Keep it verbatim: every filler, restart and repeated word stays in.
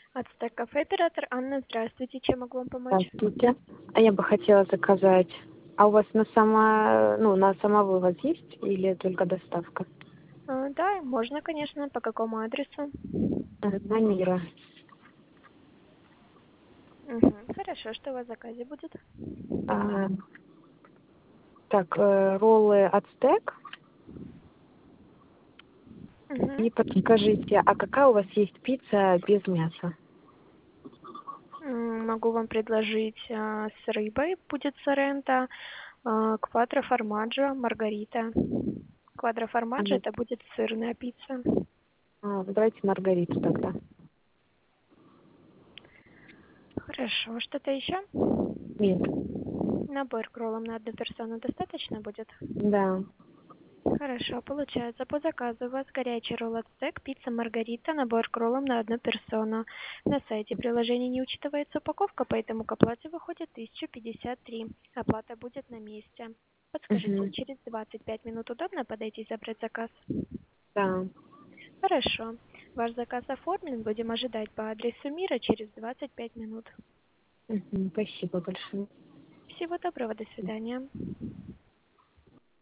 Ацтек кафе, оператор Анна. Здравствуйте. Чем могу вам помочь? Здравствуйте. А я бы хотела заказать. А у вас на само, ну, на самовывоз есть или только доставка? А, да, можно, конечно. По какому адресу? Э, На Мира. Мгм. Хорошо, что у вас в заказе будет? А, так, э, роллы Ацтек. Мгм. И подскажите, а какая у вас есть пицца без мяса? М, Могу вам предложить а, с рыбой. Будет сорренто, а, квадро формаджо, маргарита. Квадро А, формаджо это будет сырная пицца. а, давайте маргариту тогда. Хорошо, что-то еще? Нет. Набор к роллам на одну персону достаточно будет? Да. Хорошо, получается, по заказу у вас горячий ролл ацтек, пицца маргарита, набор к роллам на одну персону. На сайте приложения не учитывается упаковка, поэтому к оплате выходит тысяча пятьдесят три. Оплата будет на месте. Подскажите, Мгм. через двадцать пять минут удобно подойти и забрать заказ? Да. Хорошо. Ваш заказ оформлен, будем ожидать по адресу Мира через двадцать пять минут. Мгм. Спасибо большое. Всего доброго, до свидания.